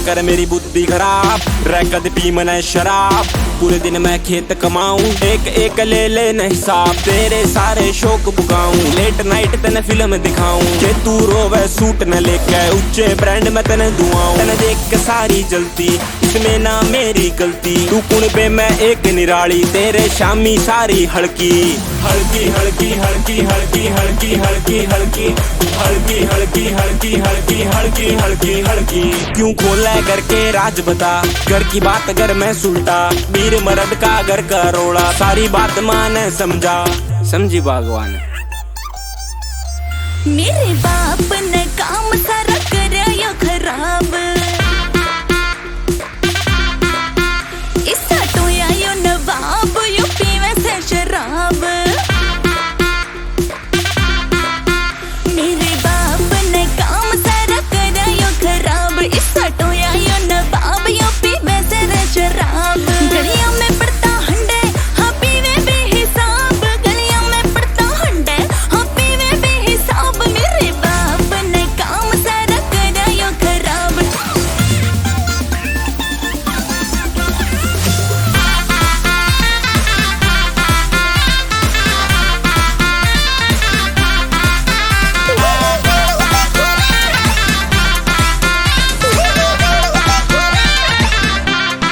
कर मेरी बुद्धि खराब, रैकद पी मने शराब। पूरे दिन मैं खेत कमाऊं, एक एक ले लेने हिसाब। तेरे सारे शौक बुकाऊं, लेट नाइट तने फिल्म दिखाऊं। के तू रोवे सूट न लेके, ऊंचे ब्रांड में तने दुआऊं। तने देख के सारी जलती, इसमें ना मेरी गलती। तू कुण पे मैं एक निराली, तेरे शामी सारी हल्की हल्की हल्की हल्की हल्की हल्की हल्की हल्की हल्की हल्की हल्की हल्की हल्की हल्की हल्की। क्यों खोला घर के राज बता, घर की बात अगर मैं सुलटा। वीर मर्द का घर का रोड़ा, सारी बात माने समझा, समझी भगवान। मेरे बाप